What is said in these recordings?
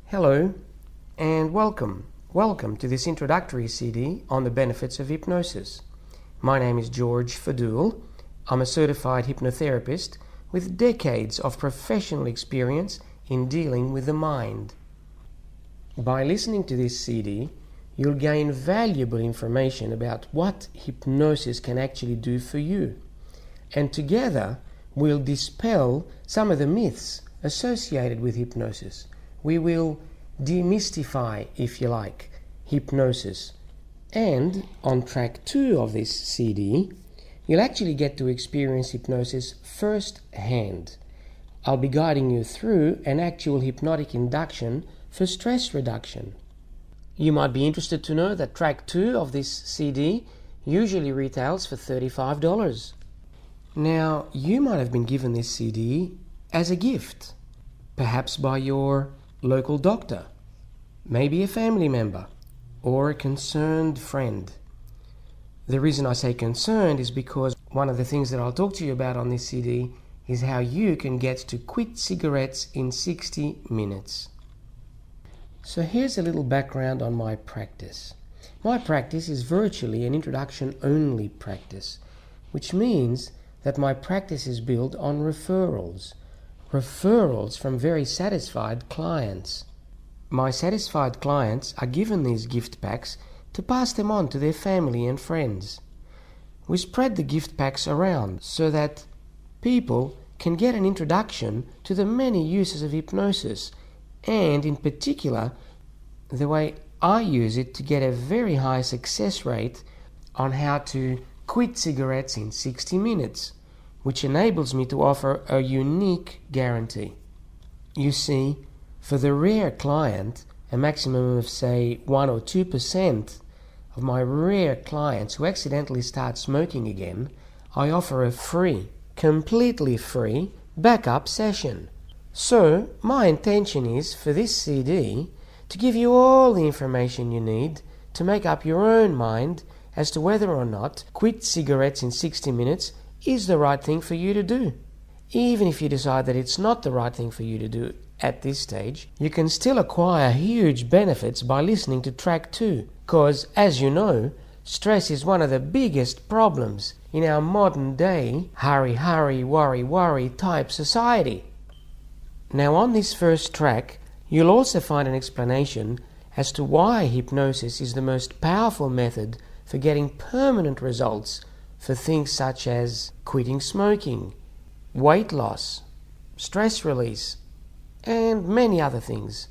Hello and welcome. Welcome to this introductory CD on the benefits of hypnosis. My name is George Fadul. I'm a certified hypnotherapist with decades of professional experience in dealing with the mind. By listening to this CD, you'll gain valuable information about what hypnosis can actually do for you. And together, we'll dispel some of the myths associated with hypnosis. We will demystify, if you like, hypnosis. And on track 2 of this CD, you'll actually get to experience hypnosis firsthand. I'll be guiding you through an actual hypnotic induction for stress reduction. You might be interested to know that track 2 of this CD usually retails for $35. Now, you might have been given this CD as a gift, perhaps by your local doctor, maybe a family member, or a concerned friend. The reason I say concerned is because one of the things that I'll talk to you about on this CD is how you can get to quit cigarettes in 60 minutes. So here's a little background on my practice. My practice is virtually an introduction-only practice, which means that my practice is built on referrals from very satisfied clients. My satisfied clients are given these gift packs to pass them on to their family and friends. We spread the gift packs around so that people can get an introduction to the many uses of hypnosis, and in particular, the way I use it to get a very high success rate on how to quit cigarettes in 60 minutes, which enables me to offer a unique guarantee. You see, for the rare client, a maximum of say 1 or 2% of my rare clients who accidentally start smoking again, I offer a free, completely free backup session. So, my intention is for this CD to give you all the information you need to make up your own mind as to whether or not quit cigarettes in 60 minutes is the right thing for you to do. Even if you decide that it's not the right thing for you to do at this stage, you can still acquire huge benefits by listening to track 2, because, as you know, stress is one of the biggest problems in our modern day hurry, hurry, worry, worry type society. Now, on this first track, you'll also find an explanation as to why hypnosis is the most powerful method for getting permanent results for things such as quitting smoking, weight loss, stress release, and many other things.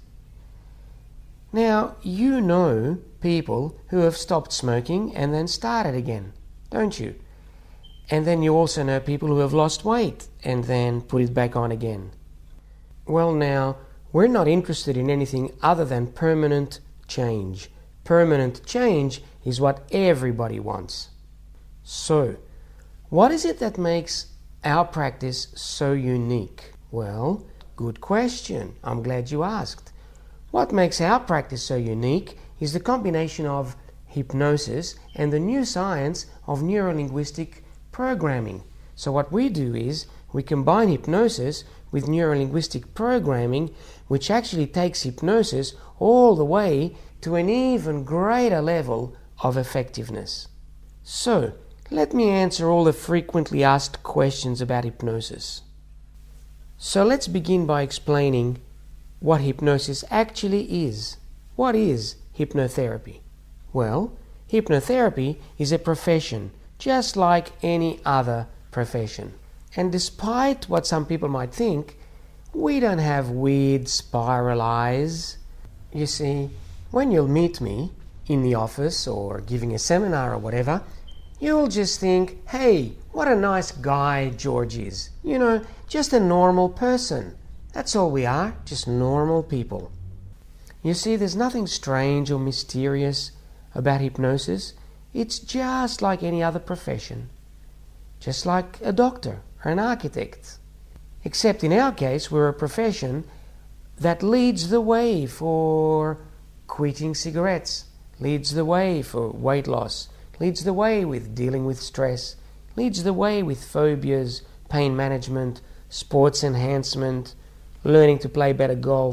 Now, you know people who have stopped smoking and then started again, don't you? And then you also know people who have lost weight and then put it back on again. Well, now, we're not interested in anything other than permanent change. Permanent change is what everybody wants. So, what is it that makes our practice so unique? Well, good question. I'm glad you asked. What makes our practice so unique is the combination of hypnosis and the new science of neurolinguistic programming. So what we do is we combine hypnosis with neurolinguistic programming, which actually takes hypnosis all the way to an even greater level of effectiveness. So, let me answer all the frequently asked questions about hypnosis. So let's begin by explaining what hypnosis actually is. What is hypnotherapy? Well, hypnotherapy is a profession, just like any other profession. And despite what some people might think, we don't have weird spiral eyes. You see, when you'll meet me in the office or giving a seminar or whatever, you'll just think, hey, what a nice guy George is. You know, just a normal person. That's all we are, just normal people. You see, there's nothing strange or mysterious about hypnosis. It's just like any other profession. Just like a doctor or an architect. Except in our case, we're a profession that leads the way for quitting cigarettes, leads the way for weight loss, leads the way with dealing with stress, leads the way with phobias, pain management, sports enhancement, learning to play better golf,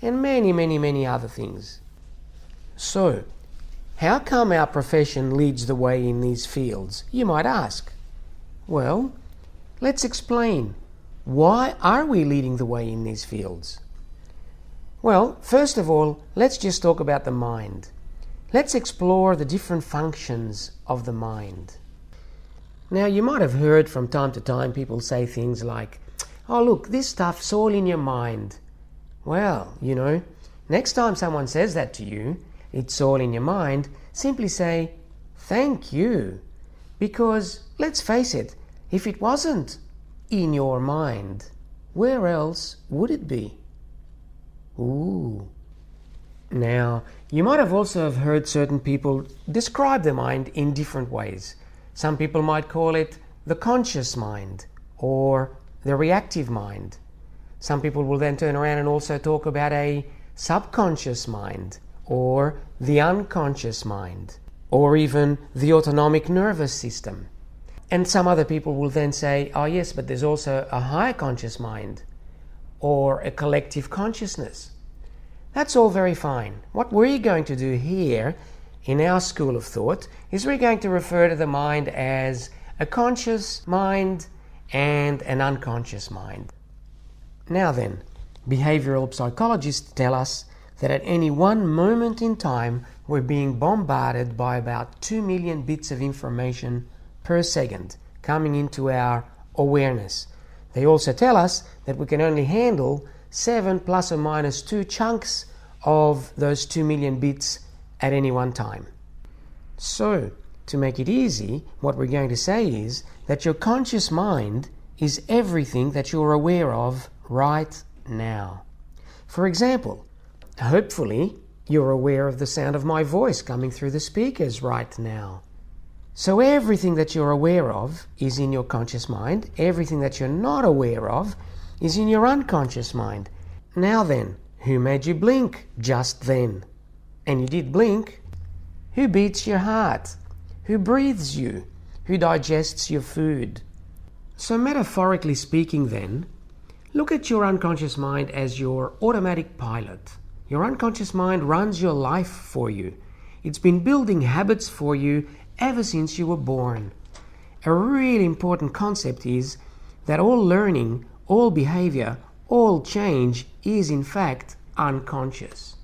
and many, many, many other things. So, how come our profession leads the way in these fields, you might ask? Well, let's explain. Why are we leading the way in these fields? Well, first of all, let's just talk about the mind. Let's explore the different functions of the mind. Now, you might have heard from time to time people say things like, "Oh, look, this stuff's all in your mind." Well, next time someone says that to you, "It's all in your mind," simply say, "Thank you." Because, let's face it, if it wasn't in your mind, where else would it be? Ooh. Now, you might have also have heard certain people describe the mind in different ways. Some people might call it the conscious mind or the reactive mind. Some people will then turn around and also talk about a subconscious mind or the unconscious mind or even the autonomic nervous system. And some other people will then say, "Oh yes, but there's also a higher conscious mind or a collective consciousness." That's all very fine. What we're going to do here in our school of thought is we're going to refer to the mind as a conscious mind and an unconscious mind. Now then, behavioral psychologists tell us that at any one moment in time we're being bombarded by about 2 million bits of information per second coming into our awareness. They also tell us that we can only handle 7 plus or minus 2 chunks of those 2 million bits at any one time. So, to make it easy, what we're going to say is that your conscious mind is everything that you're aware of right now. For example, hopefully you're aware of the sound of my voice coming through the speakers right now. So everything that you're aware of is in your conscious mind. Everything that you're not aware of is in your unconscious mind. Now then, who made you blink just then? And you did blink. Who beats your heart? Who breathes you? Who digests your food? So metaphorically speaking then, look at your unconscious mind as your automatic pilot. Your unconscious mind runs your life for you. It's been building habits for you ever since you were born. A really important concept is that all learning, all behavior, all change is in fact unconscious.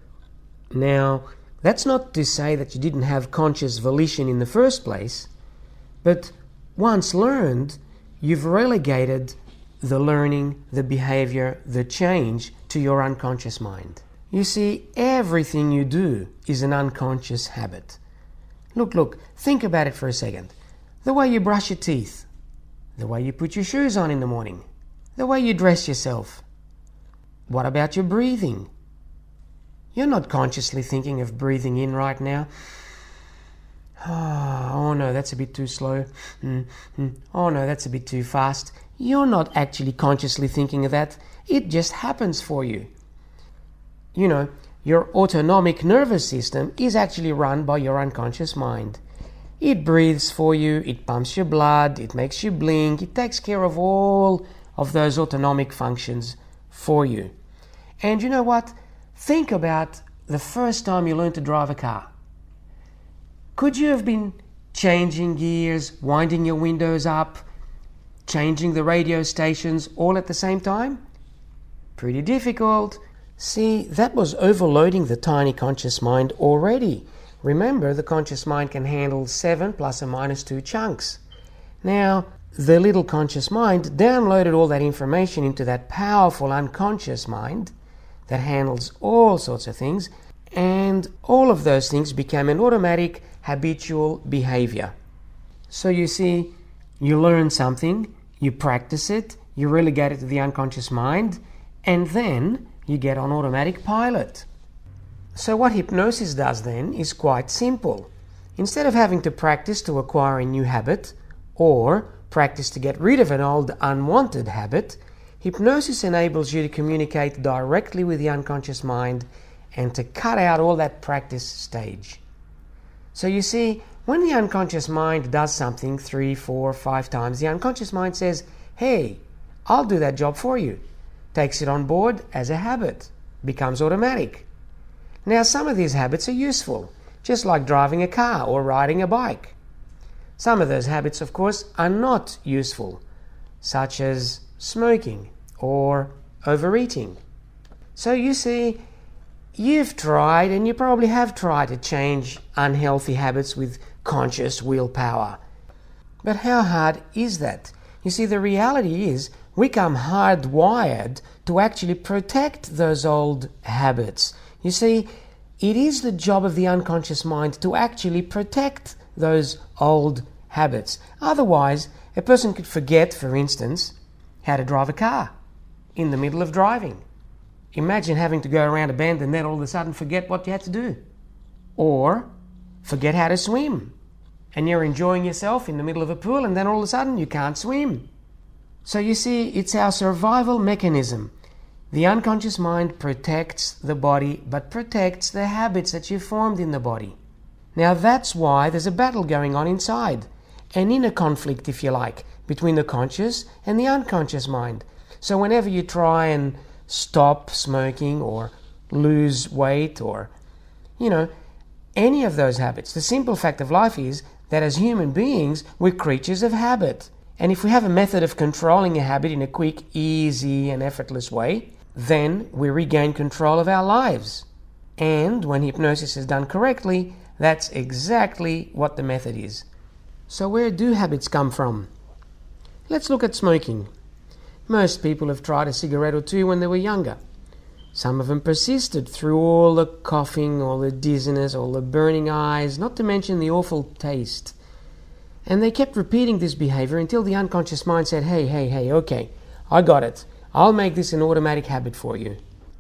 Now, that's not to say that you didn't have conscious volition in the first place, but once learned, you've relegated the learning, the behavior, the change to your unconscious mind. You see, everything you do is an unconscious habit. Look, think about it for a second. The way you brush your teeth, the way you put your shoes on in the morning, the way you dress yourself. What about your breathing? You're not consciously thinking of breathing in right now. Oh no, that's a bit too slow. Oh no, that's a bit too fast. You're not actually consciously thinking of that. It just happens for you. Your autonomic nervous system is actually run by your unconscious mind. It breathes for you, it pumps your blood, it makes you blink, it takes care of all of those autonomic functions for you. And you know what? Think about the first time you learned to drive a car. Could you have been changing gears, winding your windows up, changing the radio stations all at the same time? Pretty difficult. See, that was overloading the tiny conscious mind already. Remember, the conscious mind can handle 7 plus or minus 2 chunks. Now, the little conscious mind downloaded all that information into that powerful unconscious mind that handles all sorts of things, and all of those things became an automatic habitual behavior. So you see, you learn something, you practice it, you relegate it to the unconscious mind, and then you get on automatic pilot. So what hypnosis does then is quite simple. Instead of having to practice to acquire a new habit or practice to get rid of an old unwanted habit, hypnosis enables you to communicate directly with the unconscious mind and to cut out all that practice stage. So you see, when the unconscious mind does something 3, 4, 5 times, the unconscious mind says, "Hey, I'll do that job for you." Takes it on board as a habit, becomes automatic. Now, some of these habits are useful, just like driving a car or riding a bike. Some of those habits, of course, are not useful, such as smoking or overeating. So you see, you've tried, and you probably have tried, to change unhealthy habits with conscious willpower. But how hard is that? You see, the reality is we come hardwired to actually protect those old habits. You see, it is the job of the unconscious mind to actually protect those old habits. Otherwise, a person could forget, for instance, how to drive a car in the middle of driving. Imagine having to go around a bend and then all of a sudden forget what you had to do. Or forget how to swim. And you're enjoying yourself in the middle of a pool and then all of a sudden you can't swim. So you see, it's our survival mechanism. The unconscious mind protects the body, but protects the habits that you formed in the body. Now that's why there's a battle going on inside, an inner conflict, if you like, between the conscious and the unconscious mind. So whenever you try and stop smoking or lose weight or, any of those habits, the simple fact of life is that as human beings, we're creatures of habit. And if we have a method of controlling a habit in a quick, easy, and effortless way, then we regain control of our lives. And when hypnosis is done correctly, that's exactly what the method is. So where do habits come from? Let's look at smoking. Most people have tried a cigarette or two when they were younger. Some of them persisted through all the coughing, all the dizziness, all the burning eyes, not to mention the awful taste. And they kept repeating this behavior until the unconscious mind said, hey, okay, I got it. I'll make this an automatic habit for you.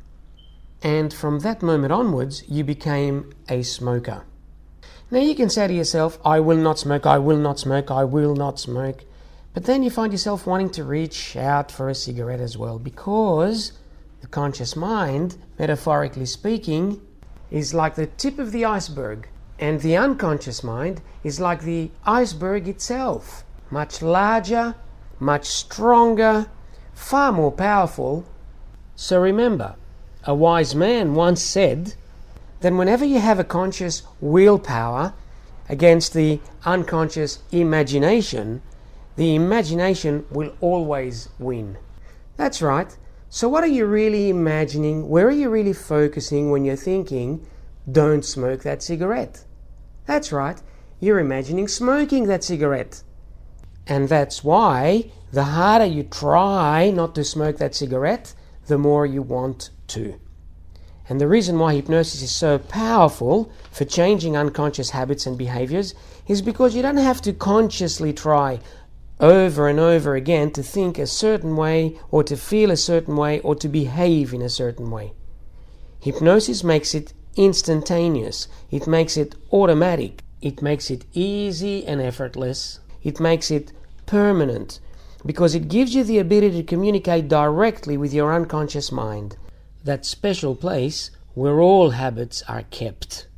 And from that moment onwards, you became a smoker. Now you can say to yourself, I will not smoke, I will not smoke, I will not smoke. But then you find yourself wanting to reach out for a cigarette as well, because the conscious mind, metaphorically speaking, is like the tip of the iceberg. And the unconscious mind is like the iceberg itself, much larger, much stronger, far more powerful. So remember, a wise man once said that whenever you have a conscious willpower against the unconscious imagination, the imagination will always win. That's right. So what are you really imagining? Where are you really focusing when you're thinking, don't smoke that cigarette? That's right. You're imagining smoking that cigarette. And that's why the harder you try not to smoke that cigarette, the more you want to. And the reason why hypnosis is so powerful for changing unconscious habits and behaviors is because you don't have to consciously try over and over again to think a certain way or to feel a certain way or to behave in a certain way. Hypnosis makes it instantaneous. It makes it automatic. It makes it easy and effortless. It makes it permanent because it gives you the ability to communicate directly with your unconscious mind, that special place where all habits are kept.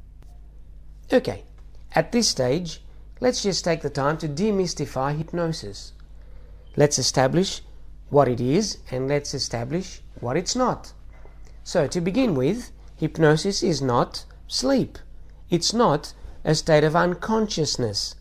Okay, at this stage, let's just take the time to demystify hypnosis. Let's establish what it is and let's establish what it's not. So to begin with, hypnosis is not sleep. It's not a state of unconsciousness.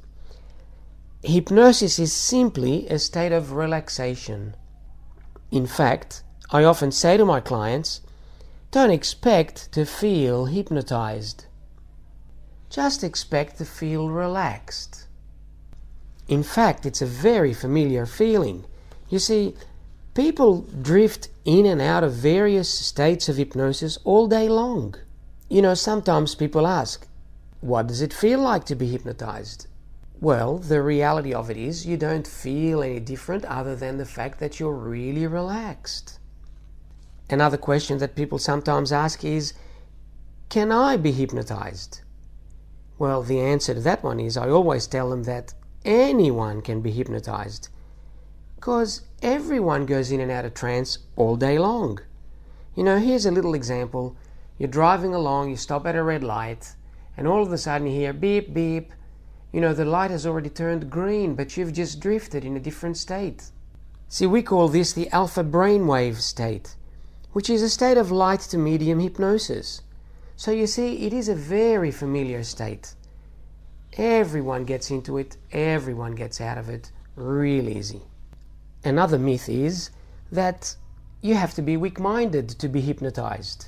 Hypnosis is simply a state of relaxation. In fact, I often say to my clients, don't expect to feel hypnotized. Just expect to feel relaxed. In fact, it's a very familiar feeling. You see, people drift in and out of various states of hypnosis all day long. Sometimes people ask, what does it feel like to be hypnotized? Well, the reality of it is you don't feel any different other than the fact that you're really relaxed. Another question that people sometimes ask is, can I be hypnotized? Well, the answer to that one is I always tell them that anyone can be hypnotized, because everyone goes in and out of trance all day long. Here's a little example. You're driving along, you stop at a red light, and all of a sudden you hear beep, beep. The light has already turned green, but you've just drifted in a different state. See, we call this the alpha brainwave state, which is a state of light to medium hypnosis. So you see, it is a very familiar state. Everyone gets into it, everyone gets out of it real easy. Another myth is that you have to be weak-minded to be hypnotized.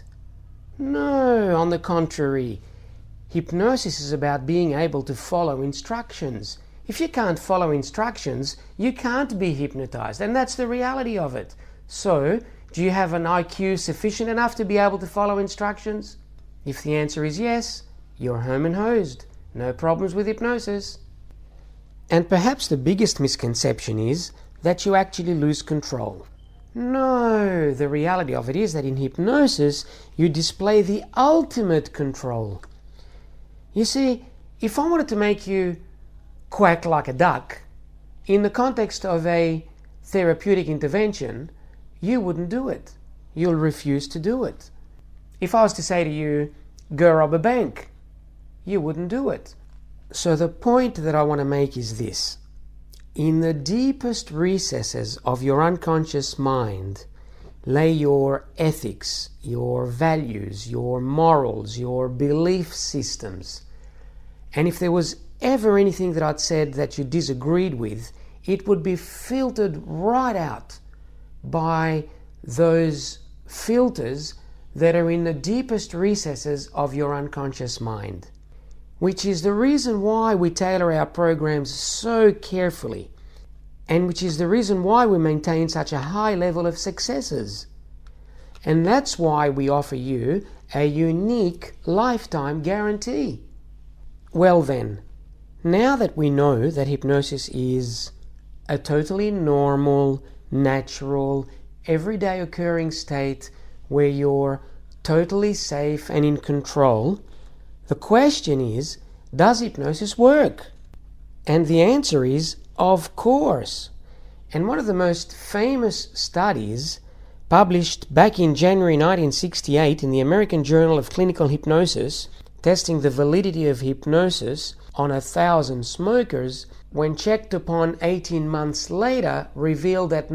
No, on the contrary. Hypnosis is about being able to follow instructions. If you can't follow instructions, you can't be hypnotized, and that's the reality of it. So, do you have an IQ sufficient enough to be able to follow instructions? If the answer is yes, you're home and hosed. No problems with hypnosis. And perhaps the biggest misconception is that you actually lose control. No, the reality of it is that in hypnosis, you display the ultimate control. You see, if I wanted to make you quack like a duck, in the context of a therapeutic intervention, you wouldn't do it. You'll refuse to do it. If I was to say to you, go rob a bank, you wouldn't do it. So the point that I want to make is this. In the deepest recesses of your unconscious mind lay your ethics, your values, your morals, your belief systems. And if there was ever anything that I'd said that you disagreed with, it would be filtered right out by those filters that are in the deepest recesses of your unconscious mind. Which is the reason why we tailor our programs so carefully, and which is the reason why we maintain such a high level of successes. And that's why we offer you a unique lifetime guarantee. Well then, now that we know that hypnosis is a totally normal, natural, everyday occurring state where you're totally safe and in control, the question is, does hypnosis work? And the answer is, of course. And one of the most famous studies published back in January 1968 in the American Journal of Clinical Hypnosis, testing the validity of hypnosis on 1,000 smokers, when checked upon 18 months later, revealed that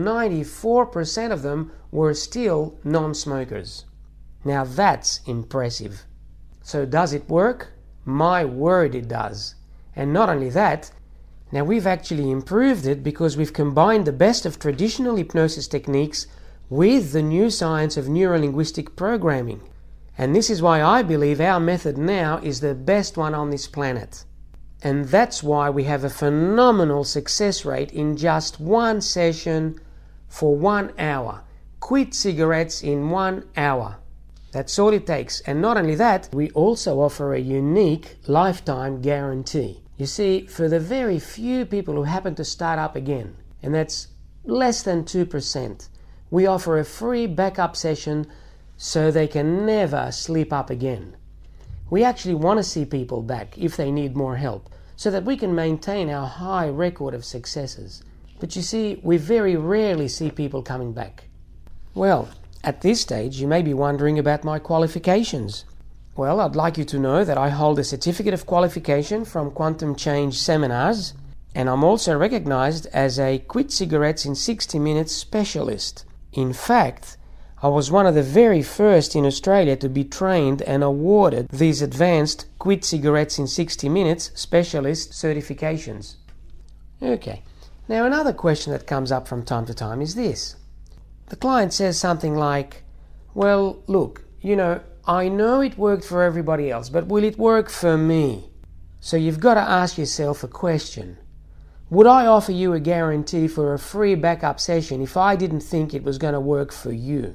94% of them were still non-smokers. Now that's impressive. So does it work? My word, it does. And not only that, now we've actually improved it because we've combined the best of traditional hypnosis techniques with the new science of neurolinguistic programming. And this is why I believe our method now is the best one on this planet. And that's why we have a phenomenal success rate in just one session for 1 hour. Quit cigarettes in 1 hour. That's all it takes. And not only that, we also offer a unique lifetime guarantee. You see, for the very few people who happen to start up again, and that's less than 2%, we offer a free backup session so they can never slip up again. We actually want to see people back if they need more help, so that we can maintain our high record of successes. But you see, we very rarely see people coming back. Well, at this stage, you may be wondering about my qualifications. Well, I'd like you to know that I hold a certificate of qualification from Quantum Change Seminars, and I'm also recognized as a Quit Cigarettes in 60 Minutes specialist. In fact, I was one of the very first in Australia to be trained and awarded these advanced Quit Cigarettes in 60 Minutes specialist certifications. Okay, now another question that comes up from time to time is this. The client says something like, well, look, I know it worked for everybody else, but will it work for me? So you've got to ask yourself a question. Would I offer you a guarantee for a free backup session if I didn't think it was going to work for you?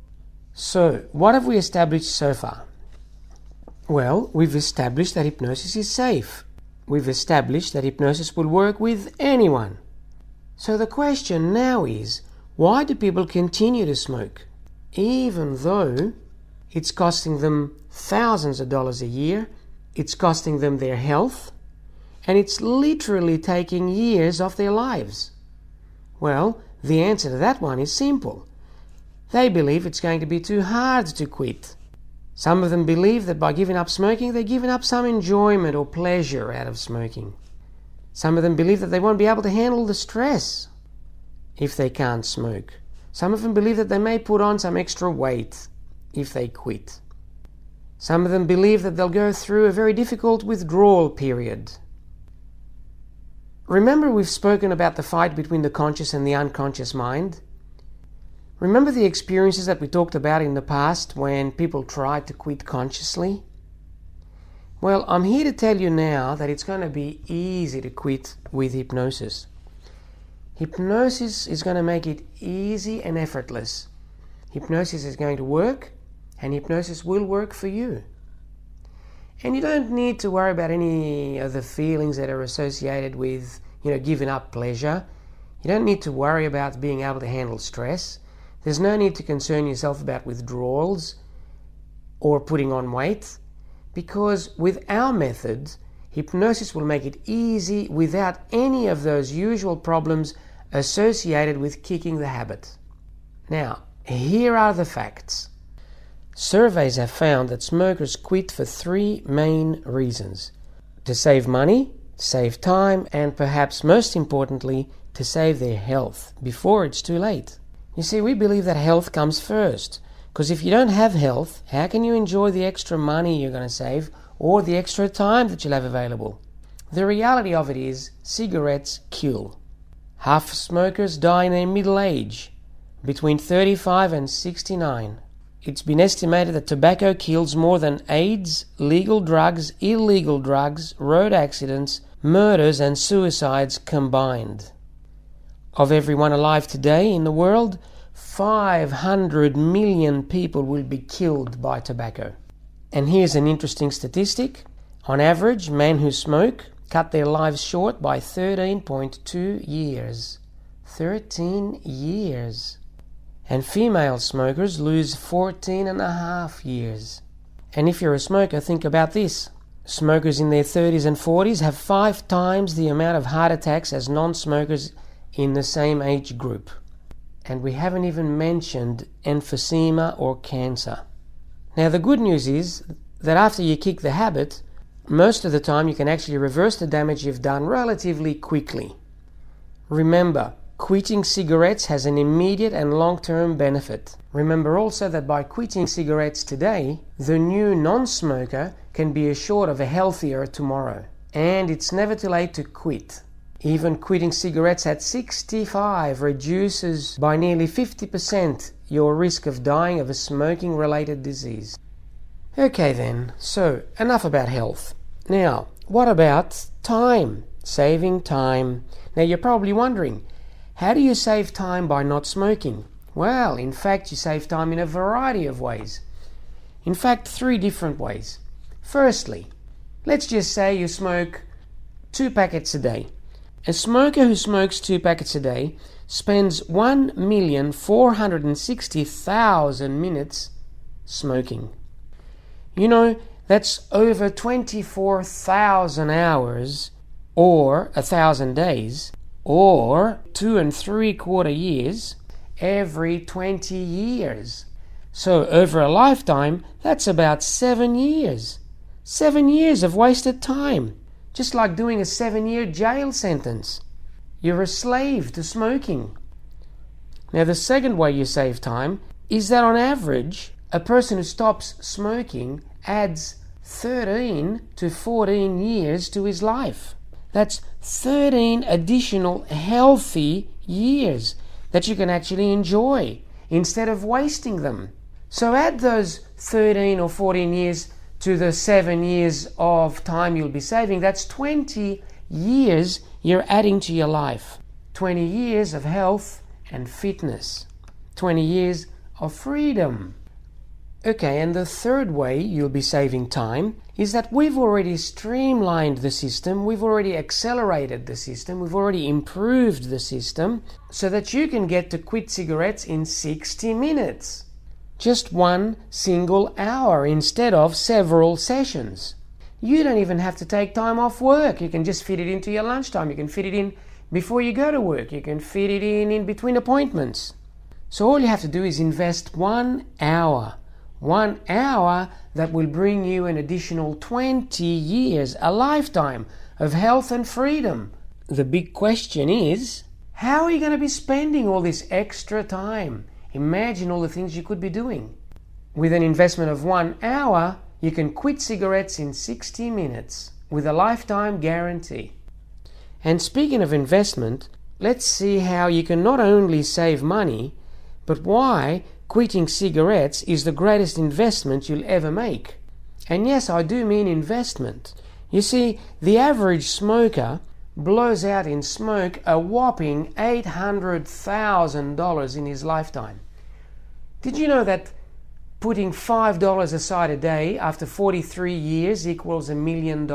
So, what have we established so far? Well, we've established that hypnosis is safe. We've established that hypnosis will work with anyone. So the question now is, why do people continue to smoke, even though it's costing them thousands of dollars a year, it's costing them their health, and it's literally taking years off their lives? Well, the answer to that one is simple. They believe it's going to be too hard to quit. Some of them believe that by giving up smoking, they're giving up some enjoyment or pleasure out of smoking. Some of them believe that they won't be able to handle the stress if they can't smoke. Some of them believe that they may put on some extra weight if they quit. Some of them believe that they'll go through a very difficult withdrawal period. Remember, we've spoken about the fight between the conscious and the unconscious mind? Remember the experiences that we talked about in the past when people tried to quit consciously? Well, I'm here to tell you now that it's going to be easy to quit with hypnosis. Hypnosis is going to make it easy and effortless. Hypnosis is going to work, and hypnosis will work for you. And you don't need to worry about any of the feelings that are associated with, giving up pleasure. You don't need to worry about being able to handle stress. There's no need to concern yourself about withdrawals or putting on weight, because with our method, hypnosis will make it easy without any of those usual problems associated with kicking the habit. Now, here are the facts. Surveys have found that smokers quit for 3 main reasons: to save money, save time, and perhaps most importantly, to save their health before it's too late. You see, we believe that health comes first, because if you don't have health, how can you enjoy the extra money you're going to save or the extra time that you'll have available? The reality of it is, cigarettes kill. Half of smokers die in their middle age, between 35 and 69. It's been estimated that tobacco kills more than AIDS, legal drugs, illegal drugs, road accidents, murders and suicides combined. Of everyone alive today in the world, 500 million people will be killed by tobacco. And here's an interesting statistic. On average, men who smoke cut their lives short by 13.2 years. 13 years. And female smokers lose 14.5 years. And if you're a smoker, think about this. Smokers in their 30s and 40s have 5 times the amount of heart attacks as non-smokers in the same age group. And we haven't even mentioned emphysema or cancer. Now, the good news is that after you kick the habit, most of the time you can actually reverse the damage you've done relatively quickly. Remember, quitting cigarettes has an immediate and long-term benefit. Remember also that by quitting cigarettes today, the new non-smoker can be assured of a healthier tomorrow. And it's never too late to quit. Even quitting cigarettes at 65 reduces by nearly 50% your risk of dying of a smoking-related disease. Okay then, so enough about health. Now, what about time? Saving time. Now you're probably wondering, how do you save time by not smoking? Well, in fact, you save time in a variety of ways. In fact, 3 different ways. Firstly, let's just say you smoke 2 packets a day. A smoker who smokes 2 packets a day spends 1,460,000 minutes smoking. That's over 24,000 hours, or 1,000 days, or 2 3/4 years every 20 years. So over a lifetime, that's about 7 years. 7 years of wasted time. Just like doing a 7-year jail sentence. You're a slave to smoking. Now, the second way you save time is that on average, a person who stops smoking adds 13 to 14 years to his life. That's 13 additional healthy years that you can actually enjoy instead of wasting them. So add those 13 or 14 years to the 7 years of time you'll be saving. That's 20 years you're adding to your life. 20 years of health and fitness. 20 years of freedom. Okay, and the third way you'll be saving time is that we've already streamlined the system, we've already accelerated the system, we've already improved the system so that you can get to quit cigarettes in 60 minutes. Just 1 single hour instead of several sessions. You don't even have to take time off work. You can just fit it into your lunchtime. You can fit it in before you go to work. You can fit it in between appointments. So all you have to do is invest 1 hour. 1 hour that will bring you an additional 20 years, a lifetime of health and freedom. The big question is, How are you going to be spending all this extra time? Imagine all the things you could be doing. With an investment of 1 hour, you can quit cigarettes in 60 minutes with a lifetime guarantee. And speaking of investment, let's see how you can not only save money, but why quitting cigarettes is the greatest investment you'll ever make. And yes, I do mean investment. You see, the average smoker blows out in smoke a whopping $800,000 in his lifetime. Did you know that putting $5 aside a day after 43 years equals $1 million?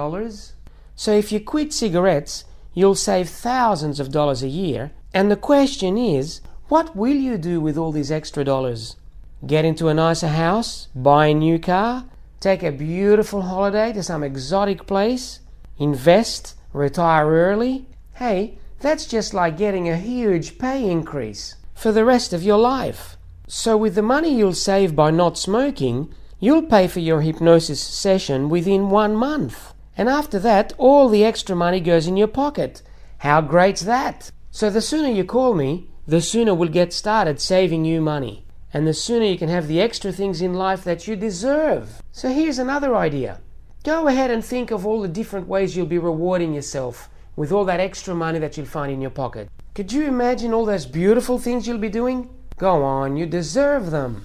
So if you quit cigarettes, you'll save thousands of dollars a year. And the question is, what will you do with all these extra dollars? Get into a nicer house? Buy a new car? Take a beautiful holiday to some exotic place? Invest? Retire early? Hey, that's just like getting a huge pay increase for the rest of your life. So with the money you'll save by not smoking, you'll pay for your hypnosis session within 1 month. And after that, all the extra money goes in your pocket. How great's that? So the sooner you call me, the sooner we'll get started saving you money. And the sooner you can have the extra things in life that you deserve. So here's another idea. Go ahead and think of all the different ways you'll be rewarding yourself with all that extra money that you'll find in your pocket. Could you imagine all those beautiful things you'll be doing? Go on, you deserve them.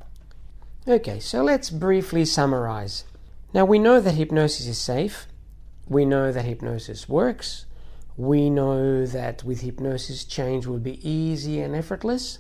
Okay, so let's briefly summarize. Now we know that hypnosis is safe. We know that hypnosis works. We know that with hypnosis change will be easy and effortless.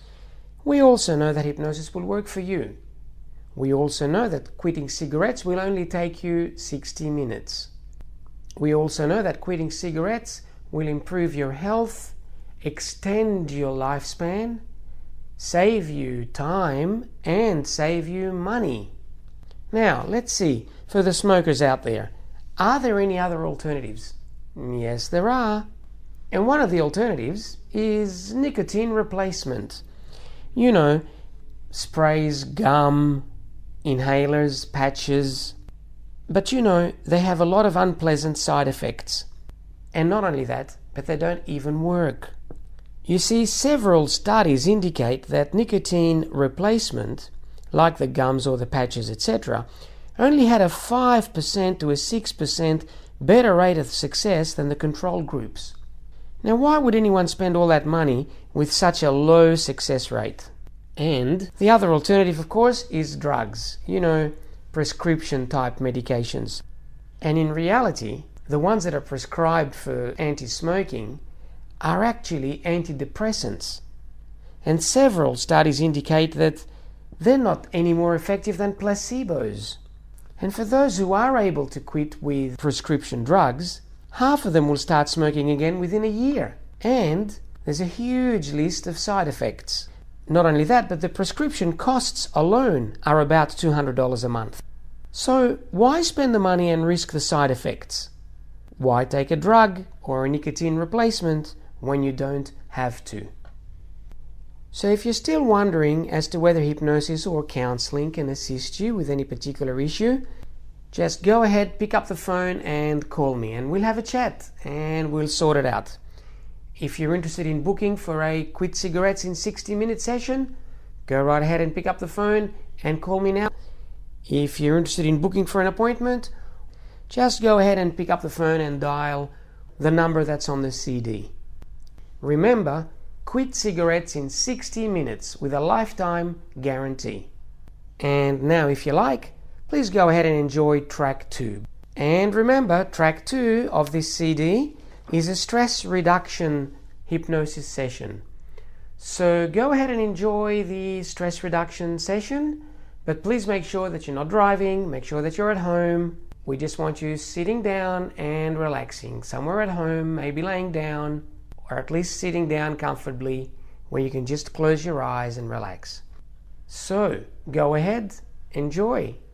We also know that hypnosis will work for you. We also know that quitting cigarettes will only take you 60 minutes. We also know that quitting cigarettes will improve your health, extend your lifespan, save you time, and save you money. Now, let's see, for the smokers out there, are there any other alternatives? Yes, there are. And one of the alternatives is nicotine replacement. You know, sprays, gum, inhalers, patches. But you know, they have a lot of unpleasant side effects. And not only that, but they don't even work. You see, several studies indicate that nicotine replacement, like the gums or the patches, etc., only had a 5% to a 6% better rate of success than the control groups. Now, why would anyone spend all that money with such a low success rate? And the other alternative, of course, is drugs. You know, prescription type medications. And in reality, the ones that are prescribed for anti-smoking are actually antidepressants. And several studies indicate that they're not any more effective than placebos. And for those who are able to quit with prescription drugs, half of them will start smoking again within a year. And there's a huge list of side effects. Not only that, but the prescription costs alone are about $200 a month. So why spend the money and risk the side effects? Why take a drug or a nicotine replacement when you don't have to? So if you're still wondering as to whether hypnosis or counseling can assist you with any particular issue, just go ahead, pick up the phone and call me and we'll have a chat and we'll sort it out. If you're interested in booking for a Quit Cigarettes in 60-minute session, go right ahead and pick up the phone and call me now. If you're interested in booking for an appointment, just go ahead and pick up the phone and dial the number that's on the CD. Remember, quit cigarettes in 60 minutes with a lifetime guarantee. And now, if you like, please go ahead and enjoy track 2. And remember, track 2 of this CD is a stress reduction hypnosis session. So go ahead and enjoy the stress reduction session, but please make sure that you're not driving, make sure that you're at home. We just want you sitting down and relaxing, somewhere at home, maybe laying down, or at least sitting down comfortably where you can just close your eyes and relax. So go ahead, enjoy.